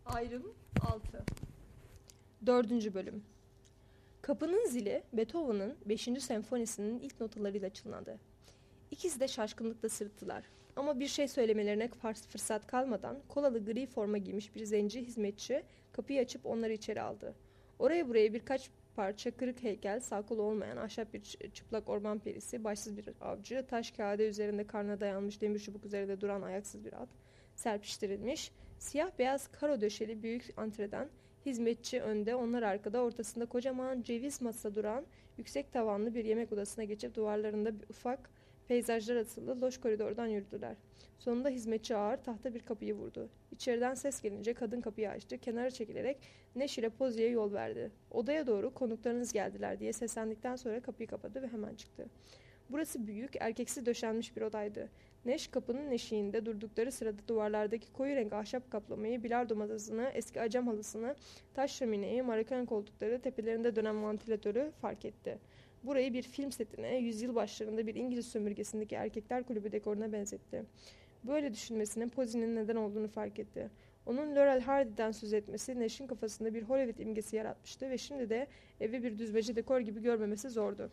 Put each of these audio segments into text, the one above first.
Ayrım 6. 4. Bölüm. Kapının zili Beethoven'ın 5. senfonisinin ilk notalarıyla çınladı. İkisi de şaşkınlıkla sırıttılar. Ama bir şey söylemelerine fırsat kalmadan kolalı gri forma giymiş bir zenci hizmetçi kapıyı açıp onları içeri aldı. Oraya buraya birkaç parça kırık heykel, sağ kolu olmayan ahşap bir çıplak orman perisi, başsız bir avcı, taş kağıdı üzerinde karnına dayanmış demir çubuk üzerinde duran ayaksız bir at, serpiştirilmiş, siyah beyaz karo döşeli büyük antreden, hizmetçi önde, onlar arkada, ortasında kocaman ceviz masa duran yüksek tavanlı bir yemek odasına geçip duvarlarında ufak peyzajlar asılı loş koridordan yürüdüler. Sonunda hizmetçi ağır tahta bir kapıyı vurdu. İçeriden ses gelince kadın kapıyı açtı. Kenara çekilerek Neş ile Pozi'ye yol verdi. Odaya doğru konuklarınız geldiler diye seslendikten sonra kapıyı kapadı ve hemen çıktı. Burası büyük, erkeksiz döşenmiş bir odaydı. Neş kapının eşiğinde durdukları sırada duvarlardaki koyu renk ahşap kaplamayı, bilardo masasını, eski acam halısını, taş şömineyi, Amerikan koltukları, tepelerinde dönen vantilatörü fark etti. Burayı bir film setine, yüzyıl başlarında bir İngiliz sömürgesindeki erkekler kulübü dekoruna benzetti. Böyle düşünmesinin Pozi'nin neden olduğunu fark etti. Onun Laurel Hardy'den söz etmesi Neş'in kafasında bir Hollywood imgesi yaratmıştı ve şimdi de evi bir düzmece dekor gibi görmemesi zordu.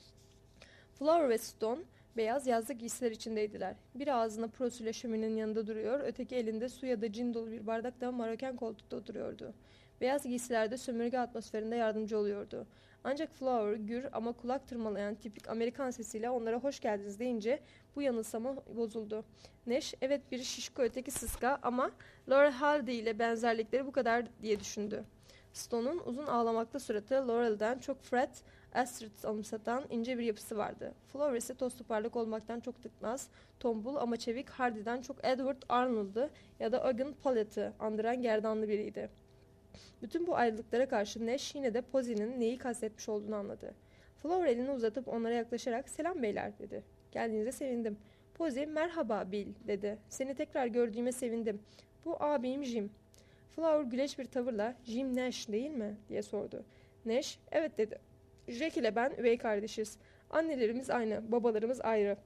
Flower ve Stone beyaz yazlık giysiler içindeydiler. Biri ağzına prosuyla şöminenin yanında duruyor, öteki elinde su ya da cin dolu bir bardakla Maroken koltukta oturuyordu. Beyaz giysilerde sömürge atmosferinde yardımcı oluyordu. Ancak Flower, gür ama kulak tırmalayan tipik Amerikan sesiyle onlara hoş geldiniz deyince bu yanılsama bozuldu. Neş, evet biri şişko öteki sıska ama Laurel Hardy ile benzerlikleri bu kadar diye düşündü. Stone'un uzun ağlamaklı suratı Laurel'den çok Fred Astrid anımsatan ince bir yapısı vardı. Flower ise toz toparlak olmaktan çok tıknaz, tombul ama çevik Hardy'den çok Edward Arnold'u ya da Ogun Pollett'ı andıran gerdanlı biriydi. Bütün bu ayrılıklara karşı Nash yine de Pozi'nin neyi kastetmiş olduğunu anladı. Flower elini uzatıp onlara yaklaşarak "Selam beyler" dedi. "Geldiğinize sevindim." Pozi "Merhaba Bill" dedi. "Seni tekrar gördüğüme sevindim. Bu abim Jim." Flower güleç bir tavırla "Jim Nash değil mi?" diye sordu. Nash "Evet" dedi. "Jack ile ben üvey kardeşiz. Annelerimiz aynı, babalarımız ayrı."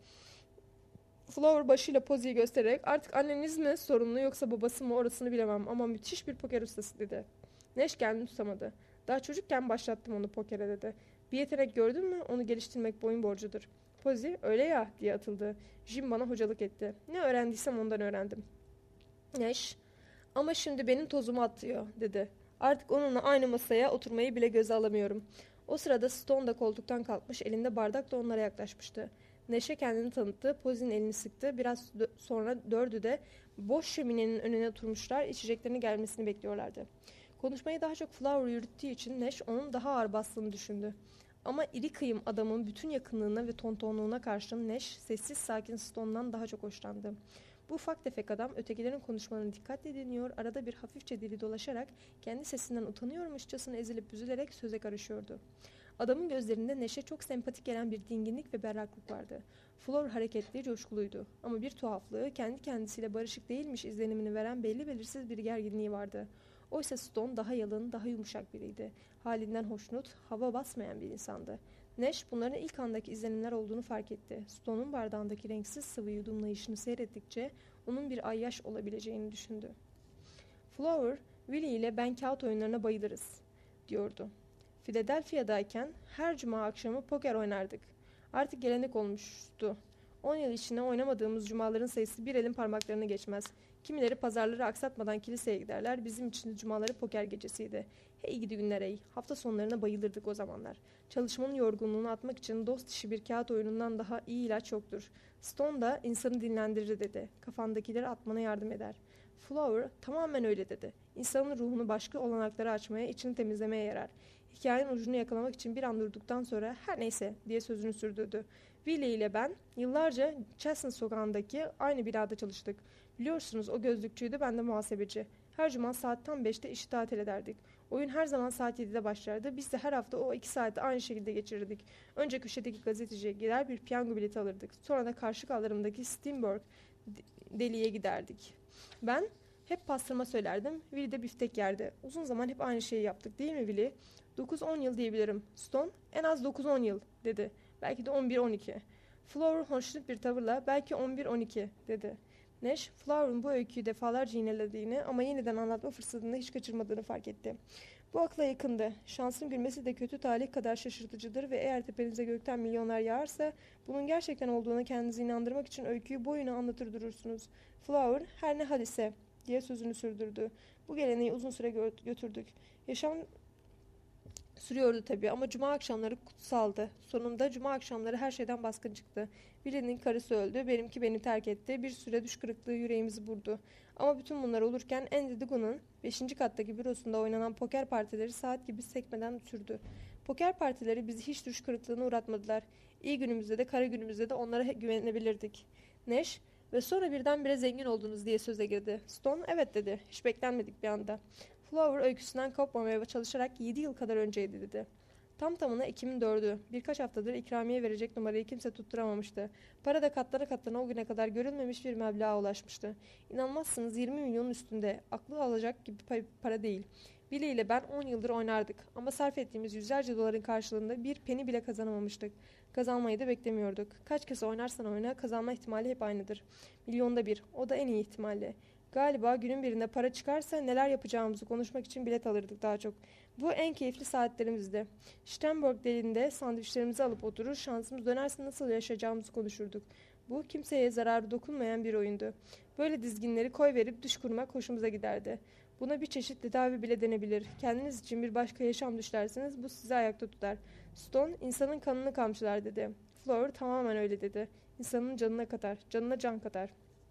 Flower başıyla Pozi'yi göstererek "Artık anneniz mi sorumlu yoksa babası mı orasını bilemem ama müthiş bir poker ustası" dedi. Neş kendini tutamadı. "Daha çocukken başlattım onu pokere" dedi. "Bir yetenek gördün mü onu geliştirmek boyun borcudur." Pozi "Öyle ya" diye atıldı. "Jim bana hocalık etti. Ne öğrendiysem ondan öğrendim." Neş "Ama şimdi benim tozumu atıyor" dedi. "Artık onunla aynı masaya oturmayı bile göze alamıyorum." O sırada Stone da koltuktan kalkmış, elinde bardak da onlara yaklaşmıştı. Neşe kendini tanıttı, Pozi'nin elini sıktı. Biraz sonra dördü de boş şöminenin önüne oturmuşlar, içeceklerinin gelmesini bekliyorlardı. Konuşmayı daha çok Flower yürüttüğü için Neş onun daha ağır bastığını düşündü. Ama iri kıyım adamın bütün yakınlığına ve tontonluğuna karşın Neş sessiz sakin Stone'dan daha çok hoşlandı. Bu ufak tefek adam ötekilerin konuşmalarını dikkatle dinliyor, arada bir hafifçe dili dolaşarak kendi sesinden utanıyormuşçasına ezilip büzülerek söze karışıyordu. Adamın gözlerinde Neş'e çok sempatik gelen bir dinginlik ve berraklık vardı. Flower hareketli, coşkuluydu ama bir tuhaflığı, kendi kendisiyle barışık değilmiş izlenimini veren belli belirsiz bir gerginliği vardı. Oysa Stone daha yalın, daha yumuşak biriydi. Halinden hoşnut, hava basmayan bir insandı. Neş bunların ilk andaki izlenimler olduğunu fark etti. Stone'un bardağındaki renksiz sıvı yudumlayışını seyrettikçe onun bir ayyaş olabileceğini düşündü. Flower, "Willie ile ben kağıt oyunlarına bayılırız" diyordu. "Philadelphia'dayken her cuma akşamı poker oynardık. Artık gelenek olmuştu. 10 yıl içinde oynamadığımız cumaların sayısı bir elin parmaklarını geçmez. Kimileri pazarları aksatmadan kiliseye giderler. Bizim için de cumaları poker gecesiydi. Hey gidi günler hey. Hafta sonlarına bayılırdık o zamanlar. Çalışmanın yorgunluğunu atmak için dost işi bir kağıt oyunundan daha iyi ilaç yoktur. Stone da insanı dinlendirir" dedi. "Kafandakileri atmana yardım eder." Flower tamamen öyle dedi. "İnsanın ruhunu başka olanaklara açmaya, içini temizlemeye yarar." Hikayenin ucunu yakalamak için bir an durduktan sonra "Her neyse" diye sözünü sürdürdü. "Willie ile ben yıllarca Chestnut sokağındaki aynı binada çalıştık. Biliyorsunuz o gözlükçüydü, ben de muhasebeci. Her cuma saat tam 5'te işi tatil ederdik. Oyun her zaman saat 7'de başlardı. Biz de her hafta o 2 saati aynı şekilde geçirirdik. Önce köşedeki gazeteciye gider bir piyango bileti alırdık. Sonra da karşı kaldırımdaki Steinberg deliğe giderdik. Ben hep pastırma söylerdim. Willie de biftek yerdi. Uzun zaman hep aynı şeyi yaptık değil mi Willie?" 9-10 yıl diyebilirim. Stone en az 9-10 yıl dedi. Belki de 11-12. Flower hoşnut bir tavırla belki 11-12 dedi. Nash, Flower'ın bu öyküyü defalarca yinelediğini ama yeniden anlatma fırsatını hiç kaçırmadığını fark etti. Bu akla yakındı. Şansın gülmesi de kötü talih kadar şaşırtıcıdır ve eğer tepenize gökten milyonlar yağarsa bunun gerçekten olduğuna kendinizi inandırmak için öyküyü boyuna anlatır durursunuz. Flower, her ne hadise diye sözünü sürdürdü. Bu geleneği uzun süre götürdük. Yaşam sürüyordu tabii ama cuma akşamları kutsaldı. Sonunda cuma akşamları her şeyden baskın çıktı. Birinin karısı öldü, benimki beni terk etti. Bir süre düş kırıklığı yüreğimizi burdu. Ama bütün bunlar olurken Andy Dugan'ın 5. kattaki bürosunda oynanan poker partileri saat gibi sekmeden sürdü. Poker partileri bizi hiç düş kırıklığına uğratmadılar. İyi günümüzde de kara günümüzde de onlara güvenebilirdik. Nash, ve sonra birdenbire zengin oldunuz diye söze girdi. Stone evet dedi. Hiç beklenmedik bir anda. Flower öyküsünden kopmamaya çalışarak 7 yıl kadar önceydi dedi. Tam tamına Ekim'in 4'ü. Birkaç haftadır ikramiye verecek numarayı kimse tutturamamıştı. Para da katlana katlana o güne kadar görülmemiş bir meblağa ulaşmıştı. İnanmazsınız 20 milyonun üstünde. Aklı alacak gibi para değil. Billy ile ben 10 yıldır oynardık ama sarf ettiğimiz yüzlerce doların karşılığında bir peni bile kazanamamıştık. Kazanmayı da beklemiyorduk. Kaç kez oynarsan oyna kazanma ihtimali hep aynıdır. Milyonda bir. O da en iyi ihtimalle. Galiba günün birinde para çıkarsa neler yapacağımızı konuşmak için bilet alırdık daha çok. Bu en keyifli saatlerimizdi. Sternberg delinde sandviçlerimizi alıp oturur, şansımız dönerse nasıl yaşayacağımızı konuşurduk. Bu kimseye zararı dokunmayan bir oyundu. Böyle dizginleri koy verip düş kurmak hoşumuza giderdi. Buna bir çeşit tedavi bile denebilir. Kendiniz için bir başka yaşam düşlerseniz bu sizi ayakta tutar. Stone, insanın kanını kamçılar dedi. Flower tamamen öyle dedi. İnsanın canına katar, canına can katar.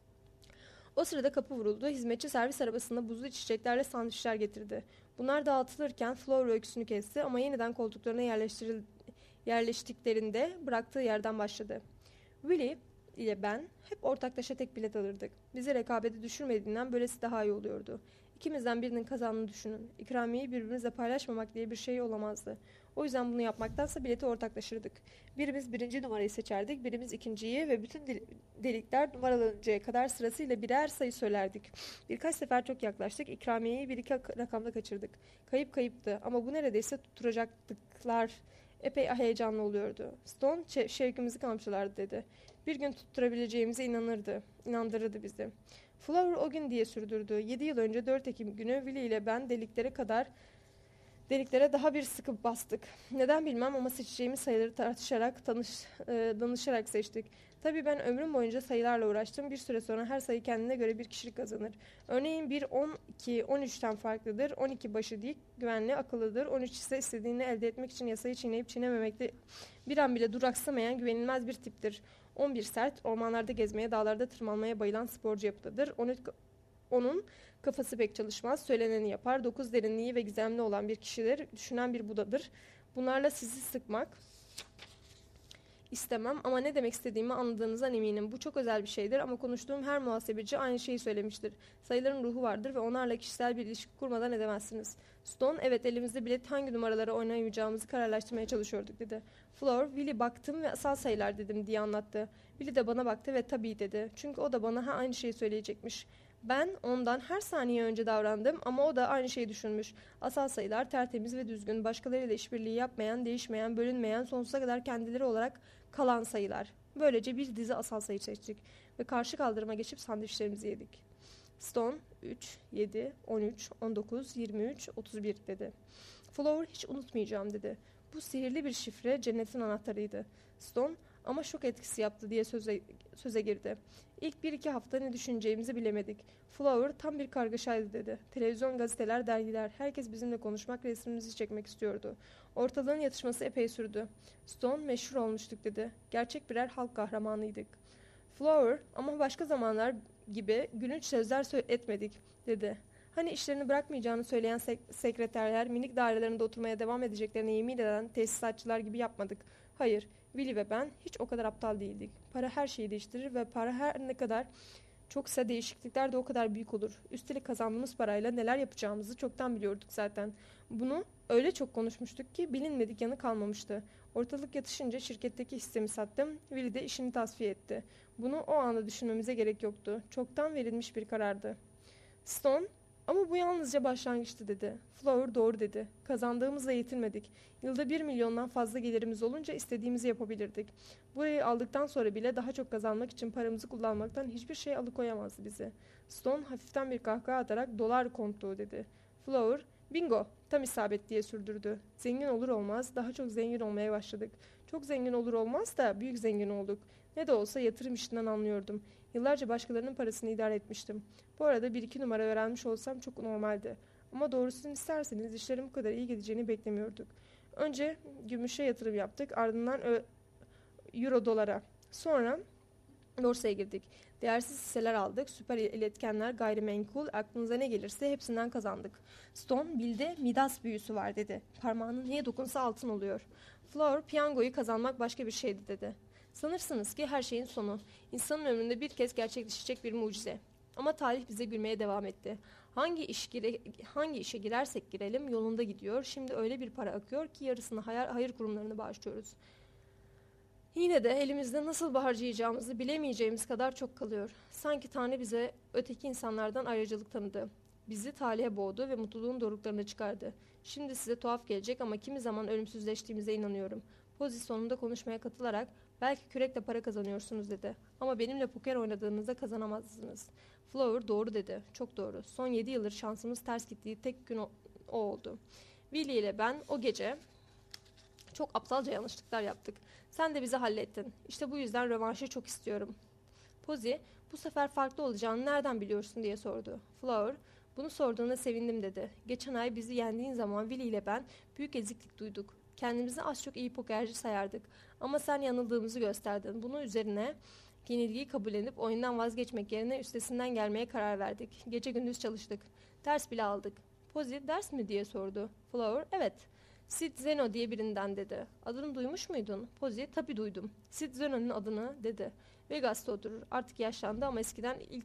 O sırada kapı vuruldu. Hizmetçi servis arabasında buzlu içeceklerle sandviçler getirdi. Bunlar dağıtılırken Flower öyküsünü kesti ama yeniden koltuklarına yerleştiklerinde bıraktığı yerden başladı. Willie ile ben hep ortaklaşa tek bilet alırdık. Bizi rekabete düşürmediğinden böylesi daha iyi oluyordu. İkimizden birinin kazandığını düşünün. İkramiyeyi birbirimizle paylaşmamak diye bir şey olamazdı. O yüzden bunu yapmaktansa bileti ortaklaşırdık. Birimiz birinci numarayı seçerdik, birimiz ikinciyi ve bütün delikler numaralanıncaya kadar sırasıyla birer sayı söylerdik. Birkaç sefer çok yaklaştık, ikramiyeyi bir iki rakamda kaçırdık. Kayıp kayıptı ama bu neredeyse tutturacaktıklar. Epey heyecanlı oluyordu. Stone şevkimizi kamçılardı dedi. Bir gün tutturabileceğimize inandırırdı bizi. Flower o gün diye sürdürdü. 7 yıl önce 4 Ekim günü Willie ile ben deliklere daha bir sıkı bastık. Neden bilmem ama seçeceğimiz sayıları tartışarak, danışarak seçtik. Tabii ben ömrüm boyunca sayılarla uğraştım. Bir süre sonra her sayı kendine göre bir kişilik kazanır. Örneğin 1, 12, 13'ten farklıdır. 12 başı dik, güvenli, akıllıdır. 13 ise istediğini elde etmek için yasayı çiğneyip çiğnememekte bir an bile duraksamayan güvenilmez bir tiptir. 11 sert, ormanlarda gezmeye, dağlarda tırmanmaya bayılan sporcu yapıdadır. Onun kafası pek çalışmaz, söyleneni yapar. 9 derinliği ve gizemli olan bir kişidir, düşünen bir Buda'dır. Bunlarla sizi sıkmak istemem ama ne demek istediğimi anladığınızdan eminim. Bu çok özel bir şeydir ama konuştuğum her muhasebeci aynı şeyi söylemiştir. Sayıların ruhu vardır ve onlarla kişisel bir ilişki kurmadan edemezsiniz. Stone, evet elimizde bilet hangi numaralara oynayamayacağımızı kararlaştırmaya çalışıyorduk dedi. Floor, Willie baktım ve asal sayılar dedim diye anlattı. Willie de bana baktı ve tabii dedi. Çünkü o da bana aynı şeyi söyleyecekmiş. Ben ondan her saniye önce davrandım ama o da aynı şeyi düşünmüş. Asal sayılar tertemiz ve düzgün, başkalarıyla işbirliği yapmayan, değişmeyen, bölünmeyen, sonsuza kadar kendileri olarak kalan sayılar. Böylece bir dizi asal sayı seçtik ve karşı kaldırıma geçip sandviçlerimizi yedik. Stone 3, 7, 13, 19, 23, 31 dedi. Flower hiç unutmayacağım dedi. Bu sihirli bir şifre cennetin anahtarıydı. Stone ama şok etkisi yaptı diye söze girdi. İlk 1-2 hafta ne düşüneceğimizi bilemedik. Flower tam bir kargaşaydı dedi. Televizyon, gazeteler, dergiler, herkes bizimle konuşmak, resmimizi çekmek istiyordu. Ortalığın yatışması epey sürdü. Stone meşhur olmuştuk dedi. Gerçek birer halk kahramanıydık. Flower ama başka zamanlar gibi gülünç sözler etmedik dedi. Hani işlerini bırakmayacağını söyleyen sekreterler minik dairelerinde oturmaya devam edeceklerine yemin eden tesisatçılar gibi yapmadık. Hayır, Willie ve ben hiç o kadar aptal değildik. Para her şeyi değiştirir ve para her ne kadar çoksa değişiklikler de o kadar büyük olur. Üstelik kazandığımız parayla neler yapacağımızı çoktan biliyorduk zaten. Bunu öyle çok konuşmuştuk ki bilinmedik yanı kalmamıştı. Ortalık yatışınca şirketteki hissemi sattım. Willie de işini tasfiye etti. Bunu o anda düşünmemize gerek yoktu. Çoktan verilmiş bir karardı. Stone, Ama bu yalnızca başlangıçtı dedi. Flower doğru dedi. Kazandığımızla yetinmedik. Yılda 1 milyondan fazla gelirimiz olunca istediğimizi yapabilirdik. Burayı aldıktan sonra bile daha çok kazanmak için paramızı kullanmaktan hiçbir şey alıkoyamazdı bizi. Stone hafiften bir kahkaha atarak dolar kontu dedi. Flower, bingo, tam isabet diye sürdürdü. Zengin olur olmaz daha çok zengin olmaya başladık. Çok zengin olur olmaz da büyük zengin olduk. Ne de olsa yatırım işinden anlıyordum. Yıllarca başkalarının parasını idare etmiştim. Bu arada bir iki numara öğrenmiş olsam çok normaldi. Ama doğrusunu isterseniz işlerin bu kadar iyi gideceğini beklemiyorduk. Önce gümüşe yatırım yaptık, ardından euro dolara. Sonra borsaya girdik. Değersiz hisseler aldık, süper iletkenler, gayrimenkul, aklınıza ne gelirse hepsinden kazandık. Stone bildi, Midas büyüsü var dedi. Parmağının neye dokunsa altın oluyor. Flower, piyangoyu kazanmak başka bir şeydi dedi. Sanırsınız ki her şeyin sonu. İnsanın ömründe bir kez gerçekleşecek bir mucize. Ama tarih bize gülmeye devam etti. Hangi işe girersek girelim yolunda gidiyor. Şimdi öyle bir para akıyor ki yarısını hayır kurumlarına bağışlıyoruz. Yine de elimizde nasıl harcayacağımızı bilemeyeceğimiz kadar çok kalıyor. Sanki Tanrı bize öteki insanlardan ayrıcalık tanıdı. Bizi talihe boğdu ve mutluluğun doruklarına çıkardı. Şimdi size tuhaf gelecek ama kimi zaman ölümsüzleştiğimize inanıyorum. Pozzi sonunda konuşmaya katılarak belki kürekle para kazanıyorsunuz dedi. Ama benimle poker oynadığınızda kazanamazsınız. Flower doğru dedi. Çok doğru. Son 7 yıldır şansımız ters gittiği tek gün o oldu. Willie ile ben o gece çok aptalca yanlışlıklar yaptık. Sen de bizi hallettin. İşte bu yüzden rövanşı çok istiyorum. Pozzi, bu sefer farklı olacağını nereden biliyorsun diye sordu. Flower, bunu sorduğuna sevindim dedi. Geçen ay bizi yendiğin zaman Willie ile ben büyük eziklik duyduk. Kendimizi az çok iyi pokerci sayardık. Ama sen yanıldığımızı gösterdin. Bunun üzerine yenilgiyi kabullenip oyundan vazgeçmek yerine üstesinden gelmeye karar verdik. Gece gündüz çalıştık. Ders bile aldık. Pozzi, ders mi diye sordu. Flower, evet. Sid Zeno diye birinden dedi. Adını duymuş muydun? Pozzi, tabii duydum. Sid Zeno'nun adını dedi. Vegas'ta oturur. Artık yaşlandı ama eskiden ilk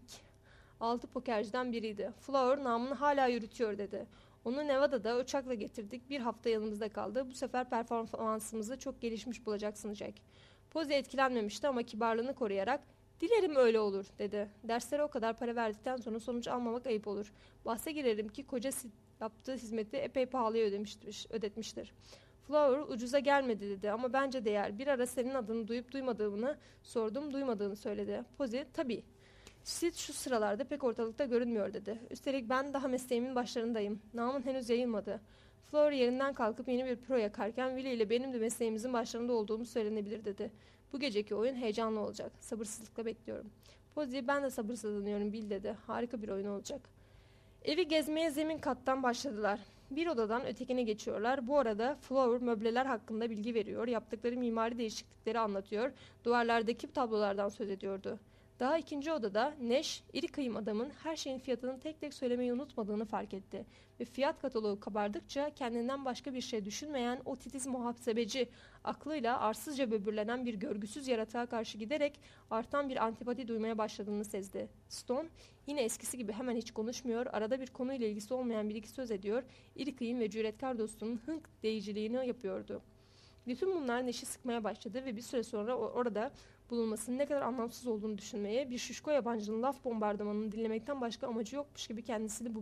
6 pokerciden biriydi. Flower namını hala yürütüyor dedi. Onu Nevada'da uçakla getirdik. Bir hafta yanımızda kaldı. Bu sefer performansımızı çok gelişmiş bulacaksın Jack. Pozzi etkilenmemişti ama kibarlığını koruyarak dilerim öyle olur dedi. Derslere o kadar para verdikten sonra sonuç almamak ayıp olur. Bahse girerim ki koca Sid yaptığı hizmeti epey pahalıya ödetmiştir. Flower ucuza gelmedi dedi ama bence değer. Bir ara senin adını duyup duymadığını sordum, duymadığını söyledi. Pozzi, tabii. Sid şu sıralarda pek ortalıkta görünmüyor dedi. Üstelik ben daha mesleğimin başlarındayım. Namın henüz yayılmadı. Flower yerinden kalkıp yeni bir pro yakarken Willie ile benim de mesleğimizin başlarında olduğumu söylenebilir dedi. Bu geceki oyun heyecanlı olacak. Sabırsızlıkla bekliyorum. Pozzi, ben de sabırsızlanıyorum Bill dedi. Harika bir oyun olacak. Evi gezmeye zemin kattan başladılar. Bir odadan ötekine geçiyorlar. Bu arada Flower möbleler hakkında bilgi veriyor, yaptıkları mimari değişiklikleri anlatıyor, duvarlardaki tablolardan söz ediyordu. Daha ikinci odada Nash, iri kıyım adamın her şeyin fiyatını tek tek söylemeyi unutmadığını fark etti. Ve fiyat kataloğu kabardıkça kendinden başka bir şey düşünmeyen o titiz muhasebeci aklıyla arsızca böbürlenen bir görgüsüz yaratığa karşı giderek artan bir antipati duymaya başladığını sezdi. Stone yine eskisi gibi hemen hiç konuşmuyor, arada bir konuyla ilgisi olmayan bir iki söz ediyor, iri kıyım ve cüretkar dostunun hınk deyiciliğini yapıyordu. Bütün bunlar Nash'i sıkmaya başladı ve bir süre sonra orada bulunmasının ne kadar anlamsız olduğunu düşünmeye, bir şişko yabancının laf bombardımanını dinlemekten başka amacı yokmuş gibi kendisini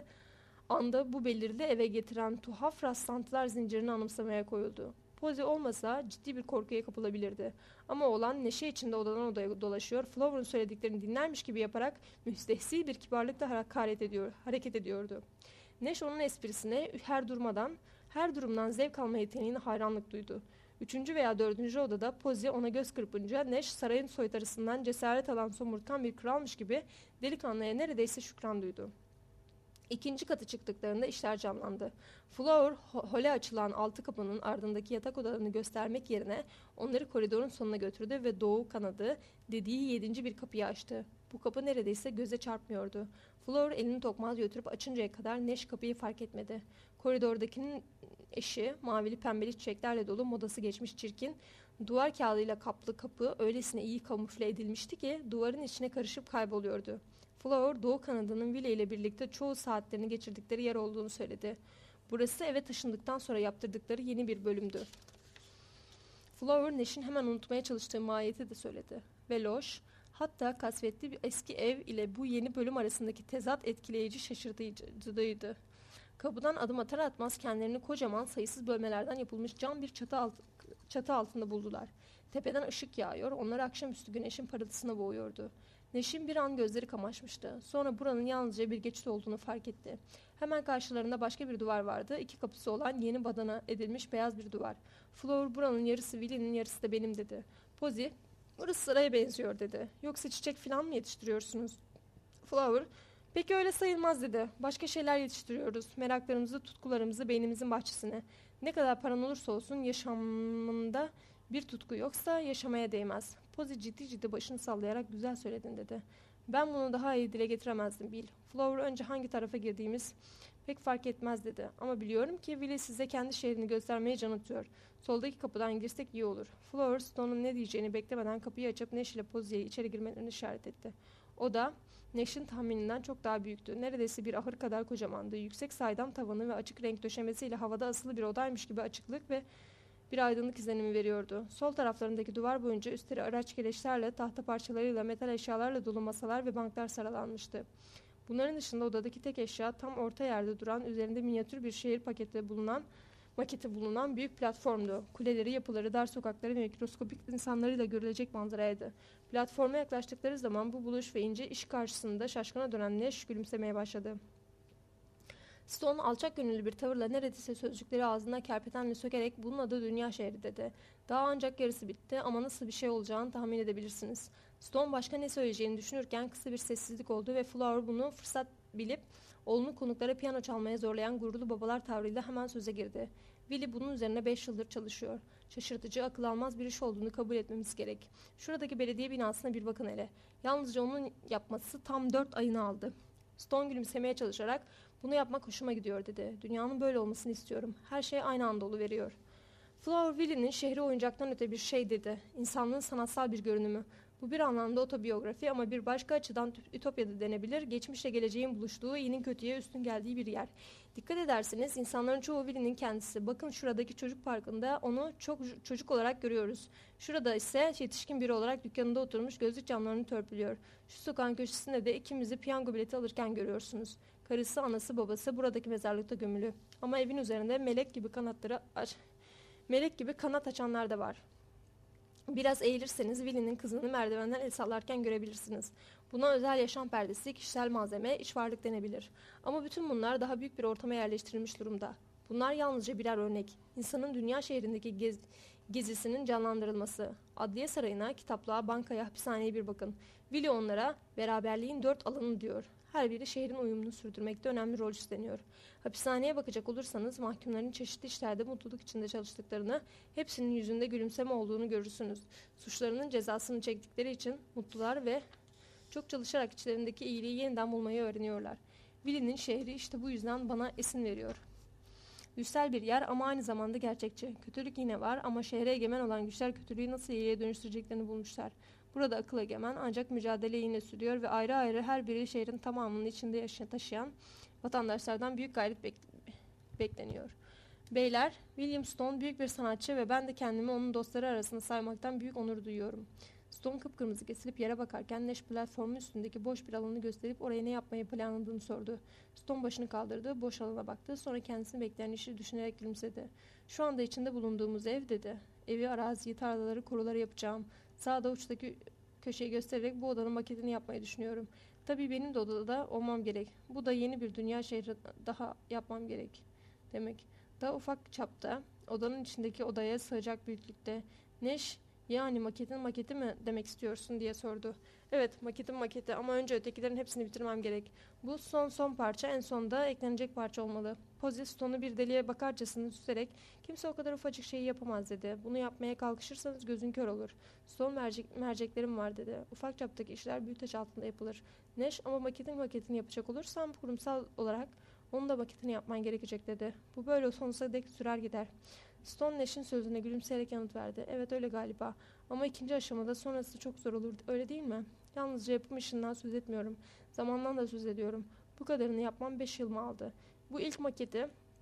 bu belirli eve getiren tuhaf rastlantılar zincirini anımsamaya koyuldu. Pozzi olmasa ciddi bir korkuya kapılabilirdi. Ama oğlan neşe içinde odadan odaya dolaşıyor, Flower'ın söylediklerini dinlermiş gibi yaparak müstehsi bir kibarlıkla hareket ediyordu. Nash onun esprisine her durumdan zevk alma yeteneğine hayranlık duydu. 3. veya 4. odada Pozzi ona göz kırpınca Nash sarayın soytarısından cesaret alan somurtkan bir kralmış gibi delikanlıya neredeyse şükran duydu. 2. katı çıktıklarında işler canlandı. Flower, hole açılan 6 kapının ardındaki yatak odalarını göstermek yerine onları koridorun sonuna götürdü ve doğu kanadı dediği 7. bir kapıyı açtı. Bu kapı neredeyse göze çarpmıyordu. Flower elini tokmaz götürüp açıncaya kadar Nash kapıyı fark etmedi. Koridordakinin eşi, mavili pembeli çiçeklerle dolu, modası geçmiş çirkin, duvar kağıdıyla kaplı kapı öylesine iyi kamufle edilmişti ki duvarın içine karışıp kayboluyordu. Flower, doğu kanadının Willie ile birlikte çoğu saatlerini geçirdikleri yer olduğunu söyledi. Burası eve taşındıktan sonra yaptırdıkları yeni bir bölümdü. Flower, Nash'in hemen unutmaya çalıştığı mahiyeti de söyledi. Ve loş, Hatta kasvetli bir eski ev ile bu yeni bölüm arasındaki tezat etkileyici, şaşırtıcıydı. Kapıdan adım atar atmaz kendilerini kocaman, sayısız bölmelerden yapılmış cam bir çatı altında buldular. Tepeden ışık yağıyor, onları akşamüstü güneşin parıltısına boğuyordu. Neşin bir an gözleri kamaşmıştı. Sonra buranın yalnızca bir geçit olduğunu fark etti. Hemen karşılarında başka bir duvar vardı. İki kapısı olan yeni badana edilmiş beyaz bir duvar. Flower, buranın yarısı Willy'nin, yarısı da benim dedi. Posy, burası saraya benziyor dedi. Yoksa çiçek falan mı yetiştiriyorsunuz? Flower, peki öyle sayılmaz dedi. Başka şeyler yetiştiriyoruz. Meraklarımızı, tutkularımızı beynimizin bahçesine. Ne kadar paran olursa olsun yaşamında bir tutku yoksa yaşamaya değmez. Posy ciddi ciddi başını sallayarak güzel söyledin dedi. Ben bunu daha iyi dile getiremezdim Bill. Flower, önce hangi tarafa girdiğimiz pek fark etmez dedi. Ama biliyorum ki Willy size kendi şehrini göstermeye can atıyor. Soldaki kapıdan girsek iyi olur. Flower, Stone'un ne diyeceğini beklemeden kapıyı açıp Nash ile Posy'ye içeri girmelerini işaret etti. O da Nash'in tahmininden çok daha büyüktü. Neredeyse bir ahır kadar kocamandı. Yüksek saydam tavanı ve açık renk döşemesiyle havada asılı bir odaymış gibi açıklık ve bir aydınlık izlenimi veriyordu. Sol taraflarındaki duvar boyunca üstleri araç gereçlerle, tahta parçalarıyla, metal eşyalarla dolu masalar ve banklar sıralanmıştı. Bunların dışında odadaki tek eşya tam orta yerde duran, üzerinde minyatür bir şehir maketi bulunan büyük platformdu. Kuleleri, yapıları, dar sokakları ve mikroskopik insanlarıyla görülecek manzaraydı. Platforma yaklaştıkları zaman bu buluş ve ince iş karşısında şaşkına dönen Nash gülümsemeye başladı. Stone alçak gönüllü bir tavırla neredeyse sözcükleri ağzına kerpetenle sökerek bunun adı dünya şehri dedi. Daha ancak yarısı bitti ama nasıl bir şey olacağını tahmin edebilirsiniz. Stone başka ne söyleyeceğini düşünürken kısa bir sessizlik oldu ve Flower bunu fırsat bilip oğlunu konuklara piyano çalmaya zorlayan gururlu babalar tavrıyla hemen söze girdi. Willy bunun üzerine 5 yıldır çalışıyor. Şaşırtıcı, akıl almaz bir iş olduğunu kabul etmemiz gerek. Şuradaki belediye binasına bir bakın hele. Yalnızca onun yapması tam 4 ayını aldı. Stone gülümsemeye çalışarak bunu yapmak hoşuma gidiyor dedi. Dünyanın böyle olmasını istiyorum. Her şey aynı anda oluveriyor. Flower, Willy'nin şehri oyuncaktan öte bir şey dedi. İnsanlığın sanatsal bir görünümü. Bu bir anlamda otobiyografi ama bir başka açıdan ütopyada denebilir. Geçmişle geleceğin buluştuğu, iyinin kötüye üstün geldiği bir yer. Dikkat ederseniz insanların çoğu Willy'nin kendisi. Bakın şuradaki çocuk parkında onu çok çocuk olarak görüyoruz. Şurada ise yetişkin biri olarak dükkanında oturmuş gözlük camlarını törpülüyor. Şu sokağın köşesinde de ikimizi piyango bileti alırken görüyorsunuz. Karısı, anası, babası buradaki mezarlıkta gömülü. Ama evin üzerinde melek gibi kanat açanlar da var. Biraz eğilirseniz Willy'nin kızını merdivenden el sallarken görebilirsiniz. Buna özel yaşam perdesi, kişisel malzeme, iç varlık denebilir. Ama bütün bunlar daha büyük bir ortama yerleştirilmiş durumda. Bunlar yalnızca birer örnek. İnsanın dünya şehrindeki gezisinin canlandırılması. Adliye sarayına, kitaplığa, bankaya, hapishaneye bir bakın. Willy onlara beraberliğin 4 alanı diyor. Her biri şehrin uyumunu sürdürmekte önemli rol üstleniyor. Hapishaneye bakacak olursanız mahkumların çeşitli işlerde mutluluk içinde çalıştıklarını, hepsinin yüzünde gülümseme olduğunu görürsünüz. Suçlarının cezasını çektikleri için mutlular ve çok çalışarak içlerindeki iyiliği yeniden bulmayı öğreniyorlar. Willy'nin şehri işte bu yüzden bana esin veriyor. Üstel bir yer ama aynı zamanda gerçekçi. Kötülük yine var ama şehre egemen olan güçler kötülüğü nasıl iyiliğe dönüştüreceklerini bulmuşlar. Burada akıl egemen ancak mücadele yine sürüyor ve ayrı ayrı her biri şehrin tamamını içinde taşıyan vatandaşlardan büyük gayret bekleniyor. Beyler, William Stone büyük bir sanatçı ve ben de kendimi onun dostları arasında saymaktan büyük onur duyuyorum. Stone kıpkırmızı kesilip yere bakarken Nash platformun üstündeki boş bir alanı gösterip oraya ne yapmayı planladığını sordu. Stone başını kaldırdı, boş alana baktı, sonra kendisini bekleyen işi düşünerek gülümsedi. Şu anda içinde bulunduğumuz ev dedi. Evi, araziyi, tarlaları, koruları yapacağım. Sağda uçtaki köşeyi göstererek bu odanın maketini yapmayı düşünüyorum. Tabii benim de odada olmam gerek. Bu da yeni bir dünya şehri daha yapmam gerek demek. Daha ufak çapta, odanın içindeki odaya sığacak büyüklükte. Neş, yani maketin maketi mi demek istiyorsun diye sordu. Evet, maketin maketi ama önce ötekilerin hepsini bitirmem gerek. Bu son parça, en sonda eklenecek parça olmalı. Posy, Stone'u bir deliye bakarcasını süzerek kimse o kadar ufacık şeyi yapamaz dedi. Bunu yapmaya kalkışırsanız gözün kör olur. Stone, merceklerim var dedi. Ufak çaptaki işler büyüteç altında yapılır. Neş, ama maketini yapacak olursam kurumsal olarak onun da maketini yapman gerekecek dedi. Bu böyle sonsuza dek sürer gider. Stone Nash'in sözüne gülümseyerek yanıt verdi. Evet öyle galiba. Ama ikinci aşamada sonrası çok zor olur. Öyle değil mi? Yalnızca yapım işinden söz etmiyorum. Zamandan da söz ediyorum. Bu kadarını yapmam 5 yılımı aldı. Bu ilk maketi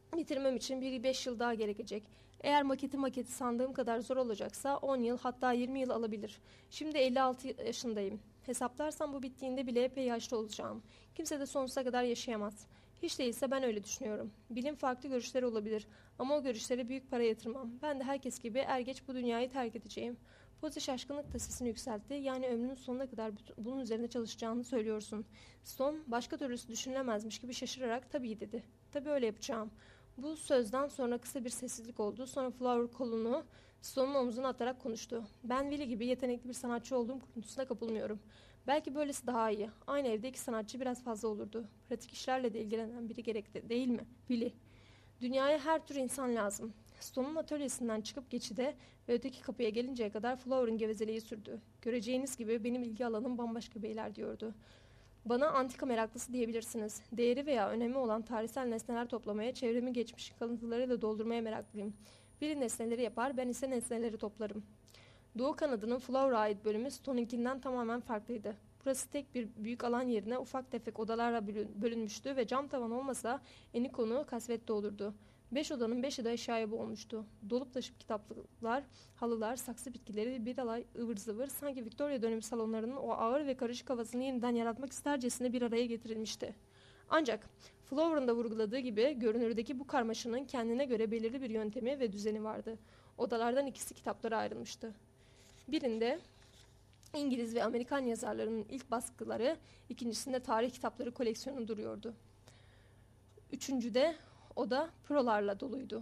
Bitirmem için bir 5 yıl daha gerekecek. Eğer maketi sandığım kadar zor olacaksa 10 yıl hatta 20 yıl alabilir. Şimdi 56 yaşındayım. Hesaplarsam bu bittiğinde bile epey yaşlı olacağım. Kimse de sonsuza kadar yaşayamaz. Hiç değilse ben öyle düşünüyorum. Bilim farklı görüşleri olabilir ama o görüşlere büyük para yatırmam. Ben de herkes gibi er geç bu dünyayı terk edeceğim. Pozi şaşkınlıkla sesini yükseltti. Yani ömrünün sonuna kadar bunun üzerine çalışacağını söylüyorsun. Stone başka türlüsü düşünülemezmiş gibi şaşırarak tabii dedi. Tabii öyle yapacağım. Bu sözden sonra kısa bir sessizlik oldu. Sonra Flower kolunu Stone'un omzuna atarak konuştu. Ben Willie gibi yetenekli bir sanatçı olduğum kuruntusuna kapılmıyorum. Belki böylesi daha iyi. Aynı evde iki sanatçı biraz fazla olurdu. Pratik işlerle de ilgilenen biri gerekli değil mi? Willie. Dünyaya her tür insan lazım. Stone'un atölyesinden çıkıp geçide ve öteki kapıya gelinceye kadar Flower'ın gevezeliği sürdü. Göreceğiniz gibi benim ilgi alanım bambaşka beyler diyordu. Bana antika meraklısı diyebilirsiniz. Değeri veya önemi olan tarihsel nesneler toplamaya, çevremi geçmiş kalıntılarıyla doldurmaya meraklıyım. Biri nesneleri yapar, ben ise nesneleri toplarım. Doğu kanadının Flower'a ait bölümü Stone'unkinden tamamen farklıydı. Burası tek bir büyük alan yerine ufak tefek odalarla bölünmüştü ve cam tavan olmasa eni konu kasvetli olurdu. 5 odanın 5'i de eşyaya boğulmuştu. Dolup taşıp kitaplıklar, halılar, saksı bitkileri, bir alay ıvır zıvır sanki Victoria dönemi salonlarının o ağır ve karışık havasını yeniden yaratmak istercesine bir araya getirilmişti. Ancak Flower'ın da vurguladığı gibi görünürdeki bu karmaşanın kendine göre belirli bir yöntemi ve düzeni vardı. Odalardan ikisi kitaplara ayrılmıştı. Birinde İngiliz ve Amerikan yazarlarının ilk baskıları, ikincisinde tarih kitapları koleksiyonu duruyordu. Üçüncüde oda prolarla doluydu.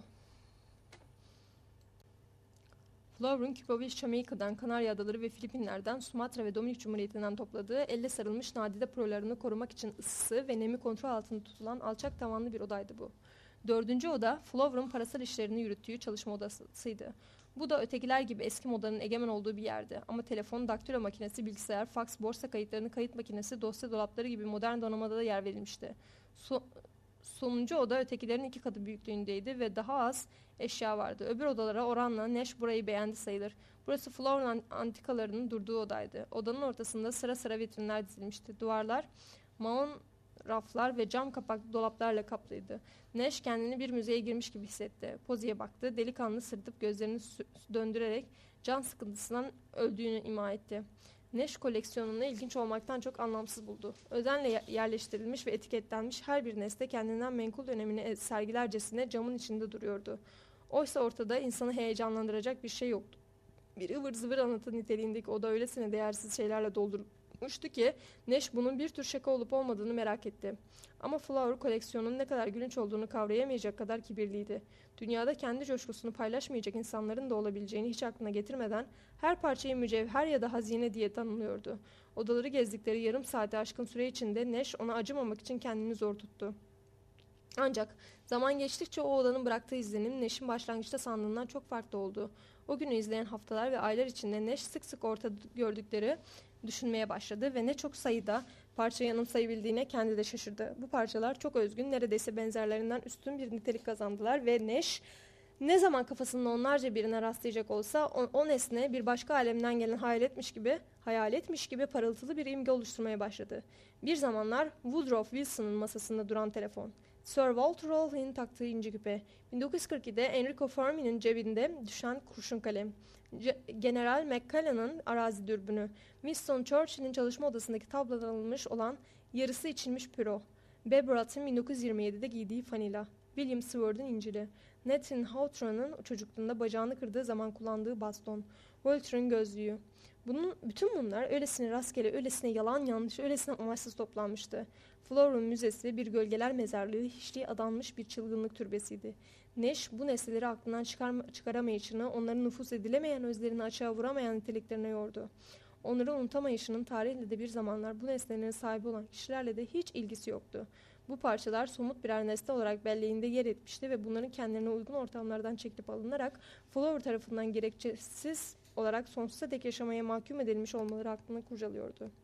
Flower'ın Küba ve Jamaika'dan, Kanarya Adaları ve Filipinler'den, Sumatra ve Dominik Cumhuriyeti'nden topladığı, elle sarılmış nadide prolarını korumak için ısısı ve nemi kontrol altında tutulan alçak tavanlı bir odaydı bu. Dördüncü oda, Flower'ın parasal işlerini yürüttüğü çalışma odasıydı. Bu da ötekiler gibi eski modanın egemen olduğu bir yerdi. Ama telefon, daktilo makinesi, bilgisayar, faks, borsa kayıtlarının kayıt makinesi, dosya dolapları gibi modern donanımda da yer verilmişti. Sonuncu oda ötekilerin 2 katı büyüklüğündeydi ve daha az eşya vardı. Öbür odalara oranla Nash burayı beğendi sayılır. Burası Flower'ın antikalarının durduğu odaydı. Odanın ortasında sıra sıra vitrinler dizilmişti. Duvarlar, maon raflar ve cam kapaklı dolaplarla kaplıydı. Nash kendini bir müzeye girmiş gibi hissetti. Pozi'ye baktı. Delikanlı sırtıp gözlerini döndürerek can sıkıntısından öldüğünü ima etti. Nash koleksiyonunu ilginç olmaktan çok anlamsız buldu. Özenle yerleştirilmiş ve etiketlenmiş her bir nesne kendinden menkul dönemini sergilercesine camın içinde duruyordu. Oysa ortada insanı heyecanlandıracak bir şey yoktu. Bir ıvır zıvır anlatı niteliğindeki oda öylesine değersiz şeylerle doldurmuştu ki Nash bunun bir tür şaka olup olmadığını merak etti. Ama Flower koleksiyonunun ne kadar gülünç olduğunu kavrayamayacak kadar kibirliydi. Dünyada kendi coşkusunu paylaşmayacak insanların da olabileceğini hiç aklına getirmeden her parçayı mücevher ya da hazine diye tanımlıyordu. Odaları gezdikleri yarım saate aşkın süre içinde Nash ona acımamak için kendini zor tuttu. Ancak zaman geçtikçe o odanın bıraktığı izlenim Nash'in başlangıçta sandığından çok farklı oldu. O günü izleyen haftalar ve aylar içinde Nash sık sık ortada gördükleri düşünmeye başladı ve ne çok sayıda parça yanımsayabildiğine kendi de şaşırdı. Bu parçalar çok özgün, neredeyse benzerlerinden üstün bir nitelik kazandılar ve Nash ne zaman kafasında onlarca birine rastlayacak olsa o nesne bir başka alemden gelen hayal etmiş gibi parıltılı bir imge oluşturmaya başladı. Bir zamanlar Woodrow Wilson'ın masasında duran telefon. Sir Walter Raleigh'in taktığı inci küpe. 1942'de Enrico Fermi'nin cebinde düşen kurşun kalem. General McClellan'ın arazi dürbünü. Winston Churchill'in çalışma odasındaki tablodan alınmış olan yarısı içilmiş püro. Babe Ruth'ın 1927'de giydiği fanila. William Seward'ın incili. Nathan Hawthorne'ın çocukluğunda bacağını kırdığı zaman kullandığı baston. Walter'ın gözlüğü. Bütün bunlar öylesine rastgele, öylesine yalan yanlış, öylesine amaçsız toplanmıştı. Flower'ın müzesi bir gölgeler mezarlığı, hiçliğe adanmış bir çılgınlık türbesiydi. Nash bu nesneleri aklından çıkaramayışını, onların nüfuz edilemeyen özlerini açığa vuramayan niteliklerine yordu. Onları unutamayışının tarihle de bir zamanlar bu nesnelerin sahibi olan kişilerle de hiç ilgisi yoktu. Bu parçalar somut birer nesne olarak belleğinde yer etmişti ve bunların kendilerine uygun ortamlardan çekilip alınarak Flower tarafından gerekçesiz olarak sonsuza dek yaşamaya mahkum edilmiş olmaları aklını kurcalıyordu.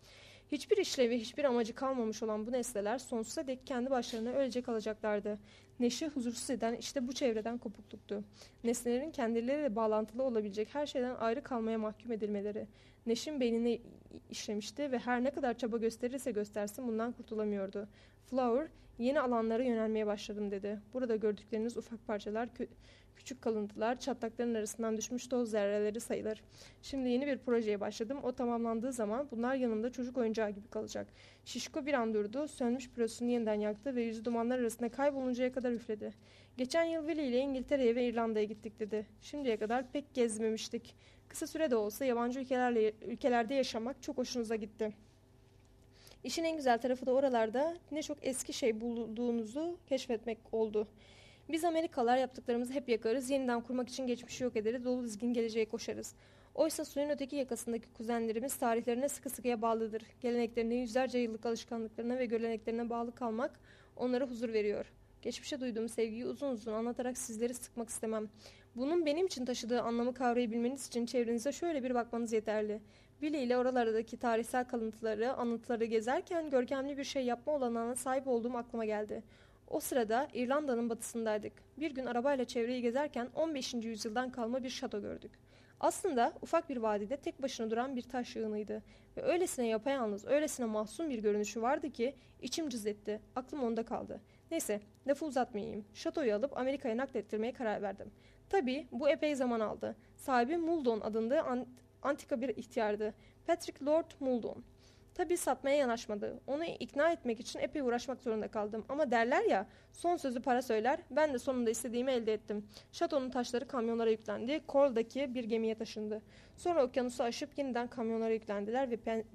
Hiçbir işlevi, hiçbir amacı kalmamış olan bu nesneler sonsuza dek kendi başlarına öylece kalacaklardı. Neş'i huzursuz eden işte bu çevreden kopukluktu. Nesnelerin kendileriyle bağlantılı olabilecek her şeyden ayrı kalmaya mahkum edilmeleri. Neş'in beynine işlemişti ve her ne kadar çaba gösterirse göstersin bundan kurtulamıyordu. Flower, yeni alanlara yönelmeye başladım dedi. Burada gördükleriniz ufak parçalar, küçük kalıntılar, çatlakların arasından düşmüş toz zerreleri sayılır. Şimdi yeni bir projeye başladım. O tamamlandığı zaman bunlar yanımda çocuk oyuncağı gibi kalacak. Şişko bir an durdu, sönmüş pürosunu yeniden yaktı ve yüzü dumanlar arasında kayboluncaya kadar üfledi. Geçen yıl Willy ile İngiltere'ye ve İrlanda'ya gittik dedi. Şimdiye kadar pek gezmemiştik. Kısa sürede olsa yabancı ülkelerde yaşamak çok hoşunuza gitti. İşin en güzel tarafı da oralarda ne çok eski şey bulduğunuzu keşfetmek oldu. Biz Amerikalılar yaptıklarımızı hep yakarız, yeniden kurmak için geçmişi yok ederiz, dolu dizgin geleceğe koşarız. Oysa suyun öteki yakasındaki kuzenlerimiz tarihlerine sıkı sıkıya bağlıdır. Geleneklerine, yüzlerce yıllık alışkanlıklarına ve göreneklerine bağlı kalmak onlara huzur veriyor. Geçmişe duyduğum sevgiyi uzun uzun anlatarak sizleri sıkmak istemem. Bunun benim için taşıdığı anlamı kavrayabilmeniz için çevrenize şöyle bir bakmanız yeterli. Willy ile oralardaki tarihsel kalıntıları, anıtları gezerken görkemli bir şey yapma olanağına sahip olduğum aklıma geldi. O sırada İrlanda'nın batısındaydık. Bir gün arabayla çevreyi gezerken 15. yüzyıldan kalma bir şato gördük. Aslında ufak bir vadide tek başına duran bir taş yığınıydı. Ve öylesine yapayalnız, öylesine mahzun bir görünüşü vardı ki içim cız etti. Aklım onda kaldı. Neyse, lafı uzatmayayım. Şatoyu alıp Amerika'ya naklettirmeye karar verdim. Tabii bu epey zaman aldı. Sahibi Muldon adında antika bir ihtiyardı. Patrick Lord Muldon. Tabii satmaya yanaşmadı. Onu ikna etmek için epey uğraşmak zorunda kaldım. Ama derler ya, son sözü para söyler. Ben de sonunda istediğimi elde ettim. Şatonun taşları kamyonlara yüklendi. Corl'daki bir gemiye taşındı. Sonra okyanusu aşıp yeniden kamyonlara yüklendiler ve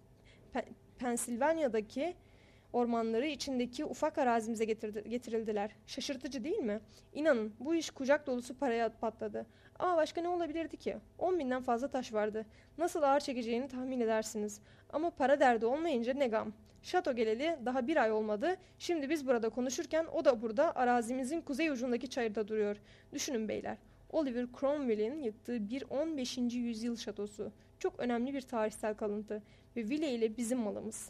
Pensilvanya'daki ormanları içindeki ufak arazimize getirildiler. Şaşırtıcı değil mi? İnanın bu iş kucak dolusu paraya patladı. Ama başka ne olabilirdi ki? 10.000'den fazla taş vardı. Nasıl ağır çekeceğini tahmin edersiniz. Ama para derdi olmayınca ne gam. Şato geleli daha bir ay olmadı. Şimdi biz burada konuşurken o da burada arazimizin kuzey ucundaki çayırda duruyor. Düşünün beyler. Oliver Cromwell'in yıktığı bir 15. yüzyıl şatosu. Çok önemli bir tarihsel kalıntı. Ve Willy ile bizim malımız.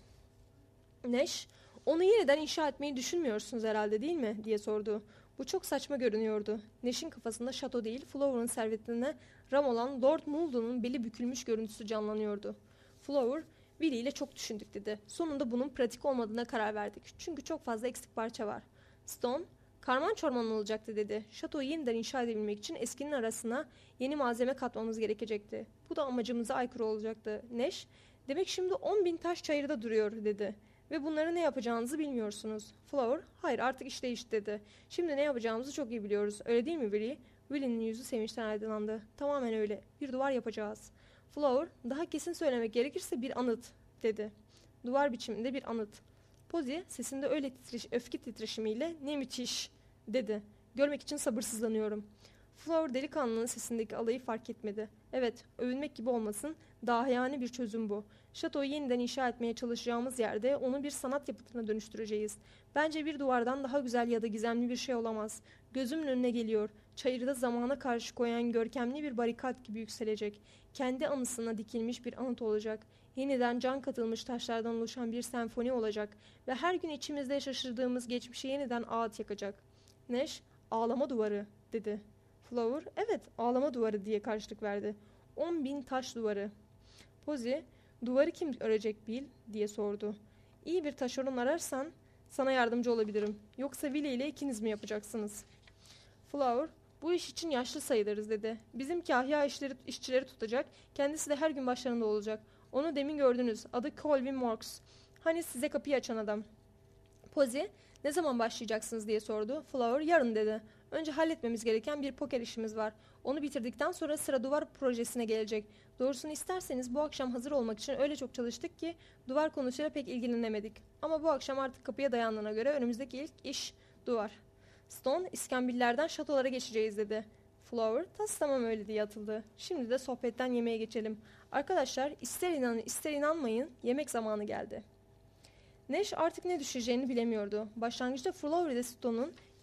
Neş, onu yeniden inşa etmeyi düşünmüyorsunuz herhalde değil mi? Diye sordu. Bu çok saçma görünüyordu. Neş'in kafasında şato değil, Flower'ın servetine ram olan Lord Muldon'un beli bükülmüş görüntüsü canlanıyordu. Flower, Willy ile çok düşündük dedi. Sonunda bunun pratik olmadığına karar verdik. Çünkü çok fazla eksik parça var. Stone, karman çorman olacaktı dedi. Şatoyu yeniden inşa edebilmek için eskinin arasına yeni malzeme katmamız gerekecekti. Bu da amacımıza aykırı olacaktı. Neş, demek şimdi 10.000 taş çayırda duruyor dedi. Ve bunları ne yapacağınızı bilmiyorsunuz. Flower, hayır artık iş değişti dedi. Şimdi ne yapacağımızı çok iyi biliyoruz. Öyle değil mi Willy? Willie'nin yüzü sevinçten aydınlandı. Tamamen öyle. Bir duvar yapacağız. Flower, daha kesin söylemek gerekirse bir anıt dedi. Duvar biçiminde bir anıt. Posy sesinde öyle öfke titreşimiyle ne müthiş dedi. Görmek için sabırsızlanıyorum. Flower delikanlının sesindeki alayı fark etmedi. Evet, övünmek gibi olmasın, dahiyane bir çözüm bu. Şatoyu yeniden inşa etmeye çalışacağımız yerde onu bir sanat yapıtına dönüştüreceğiz. Bence bir duvardan daha güzel ya da gizemli bir şey olamaz. Gözümün önüne geliyor. Çayırda zamana karşı koyan görkemli bir barikat gibi yükselecek. Kendi anısına dikilmiş bir anıt olacak. Yeniden can katılmış taşlardan oluşan bir senfoni olacak. Ve her gün içimizde şaşırdığımız geçmişi yeniden ağıt yakacak. Neş, ağlama duvarı dedi. Flower, evet ağlama duvarı diye karşılık verdi. 10.000 taş duvarı. Posy, duvarı kim örecek Bill diye sordu. İyi bir taşeron ararsan sana yardımcı olabilirim. Yoksa Willy ile ikiniz mi yapacaksınız? Flower, bu iş için yaşlı sayılırız dedi. Bizim kahya işçileri tutacak. Kendisi de her gün başlarında olacak. Onu demin gördünüz. Adı Colvin Morks. Hani size kapıyı açan adam. Posy, ne zaman başlayacaksınız diye sordu. Flower, yarın dedi. Önce halletmemiz gereken bir poker işimiz var. Onu bitirdikten sonra sıra duvar projesine gelecek. Doğrusunu isterseniz bu akşam hazır olmak için öyle çok çalıştık ki duvar konusuyla pek ilgilenemedik. Ama bu akşam artık kapıya dayandığına göre önümüzdeki ilk iş duvar. Stone, iskambillerden şatolara geçeceğiz dedi. Flower, tamam öyle diye atıldı. Şimdi de sohbetten yemeğe geçelim. Arkadaşlar, ister inanın ister inanmayın, yemek zamanı geldi. Neş artık ne düşeceğini bilemiyordu. Başlangıçta Flower ile Stone'un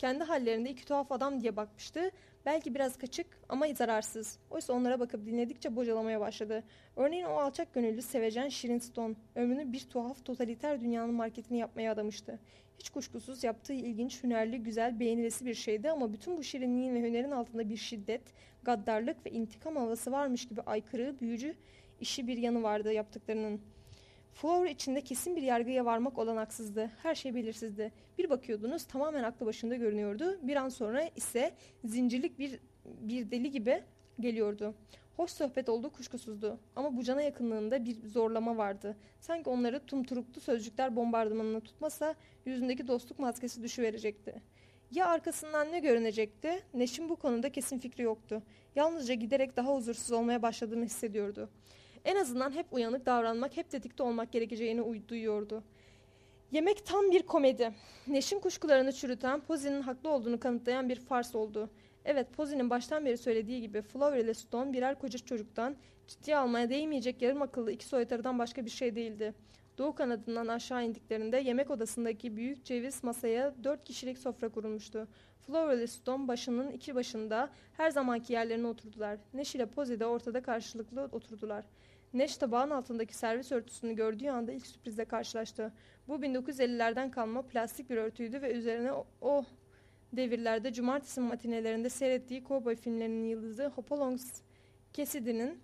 Kendi hallerinde iki tuhaf adam diye bakmıştı. Belki biraz kaçık ama zararsız. Oysa onlara bakıp dinledikçe bocalamaya başladı. Örneğin o alçak gönüllü, sevecen Shirin Stone ömrünü bir tuhaf, totaliter dünyanın marketini yapmaya adamıştı. Hiç kuşkusuz yaptığı ilginç, hünerli, güzel, beğenilesi bir şeydi ama bütün bu şirinliğin ve hünerin altında bir şiddet, gaddarlık ve intikam havası varmış gibi aykırı, büyücü işi bir yanı vardı yaptıklarının. Flower içinde kesin bir yargıya varmak olanaksızdı. Her şey belirsizdi. Bir bakıyordunuz tamamen aklı başında görünüyordu. Bir an sonra ise zincirlik bir deli gibi geliyordu. Hoş sohbet olduğu kuşkusuzdu. Ama bu cana yakınlığında bir zorlama vardı. Sanki onları tumturuklu sözcükler bombardımanına tutmasa yüzündeki dostluk maskesi düşüverecekti. Ya arkasından ne görünecekti? Neş'in bu konuda kesin fikri yoktu. Yalnızca giderek daha huzursuz olmaya başladığını hissediyordu. En azından hep uyanık davranmak, hep tetikte olmak gerekeceğini duyuyordu. Yemek tam bir komedi. Neş'in kuşkularını çürüten, Posi'nin haklı olduğunu kanıtlayan bir fars oldu. Evet, Posi'nin baştan beri söylediği gibi Flower ile Stone birer koca çocuktan, ciddiye almaya değmeyecek yarım akıllı iki soytarıdan başka bir şey değildi. Doğu kanadından aşağı indiklerinde yemek odasındaki büyük ceviz masaya 4 kişilik sofra kurulmuştu. Flower ile Stone başının iki başında her zamanki yerlerine oturdular. Neş ile Posi de ortada karşılıklı oturdular. Neş tabağın altındaki servis örtüsünü gördüğü anda ilk sürprizle karşılaştı. Bu 1950'lerden kalma plastik bir örtüydü ve üzerine o devirlerde cumartesi matinelerinde seyrettiği kovboy filmlerinin yıldızı Hopalong Cassidy'nin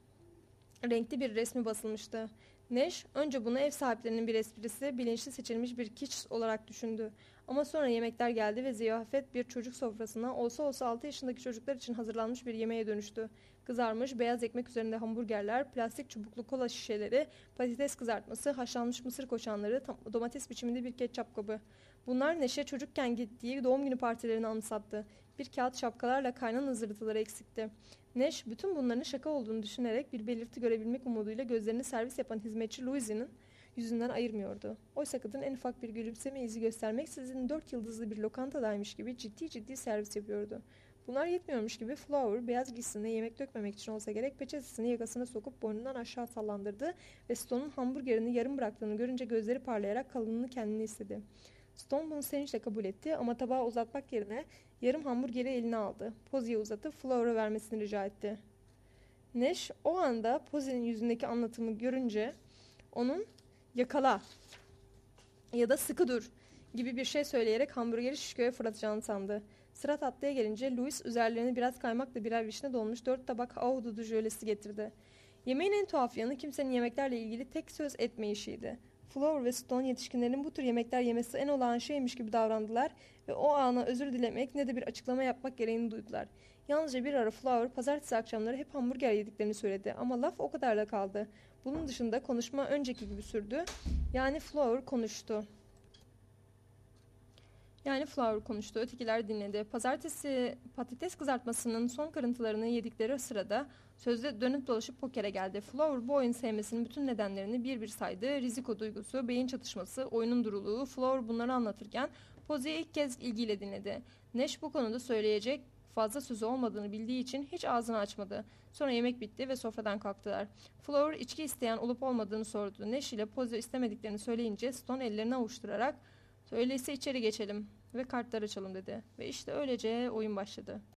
renkli bir resmi basılmıştı. Neş önce bunu ev sahiplerinin bir esprisi, bilinçli seçilmiş bir kiç olarak düşündü. Ama sonra yemekler geldi ve ziyafet bir çocuk sofrasına olsa olsa 6 yaşındaki çocuklar için hazırlanmış bir yemeğe dönüştü. Kızarmış, beyaz ekmek üzerinde hamburgerler, plastik çubuklu kola şişeleri, patates kızartması, haşlanmış mısır koçanları, domates biçiminde bir ketçap kabı. Bunlar Neşe çocukken gittiği doğum günü partilerini anımsattı. Bir kağıt şapkalarla kaynan hızırtıları eksikti. Neş bütün bunların şaka olduğunu düşünerek bir belirti görebilmek umuduyla gözlerini servis yapan hizmetçi Louise'nin yüzünden ayırmıyordu. Oysa kadın en ufak bir gülümseme izi göstermeksizin 4 yıldızlı bir lokantadaymış gibi ciddi ciddi servis yapıyordu. Bunlar yetmiyormuş gibi Flower beyaz giysisine yemek dökmemek için olsa gerek peçetesini yakasına sokup boynundan aşağı sallandırdı ve Stone'un hamburgerini yarım bıraktığını görünce gözleri parlayarak kalınını kendine istedi. Stone bunu sevinçle kabul etti ama tabağı uzatmak yerine yarım hamburgeri eline aldı. Posie'ye uzatıp Flower'a vermesini rica etti. Neş o anda Posie'nin yüzündeki anlatımı görünce onun yakala ya da sıkı dur gibi bir şey söyleyerek hamburgeri şişköye fırlatacağını sandı. Sıra tatlıya gelince Louis üzerlerine biraz kaymakla birer vişne dolmuş 4 tabak ahududu jölesi getirdi. Yemeğin en tuhaf yanı kimsenin yemeklerle ilgili tek söz etmeyişiydi. Flower ve Stone yetişkinlerin bu tür yemekler yemesi en olağan şeymiş gibi davrandılar ve o ana özür dilemek ne de bir açıklama yapmak gereğini duydular. Yalnızca bir ara Flower pazartesi akşamları hep hamburger yediklerini söyledi ama laf o kadar da kaldı. Bunun dışında konuşma önceki gibi sürdü. Yani Flower konuştu. Ötekiler dinledi. Pazartesi patates kızartmasının son kırıntılarını yedikleri sırada sözde dönüp dolaşıp pokere geldi. Flower bu oyun sevmesinin bütün nedenlerini bir bir saydı. Riziko duygusu, beyin çatışması, oyunun duruluğu. Flower bunları anlatırken Posey ilk kez ilgiyle dinledi. Neş bu konuda söyleyecek fazla sözü olmadığını bildiği için hiç ağzını açmadı. Sonra yemek bitti ve sofradan kalktılar. Flower içki isteyen olup olmadığını sordu. Neş ile Posey istemediklerini söyleyince Stone ellerini avuşturarak "Öyleyse içeri geçelim ve kartlar açalım" dedi. Ve işte öylece oyun başladı.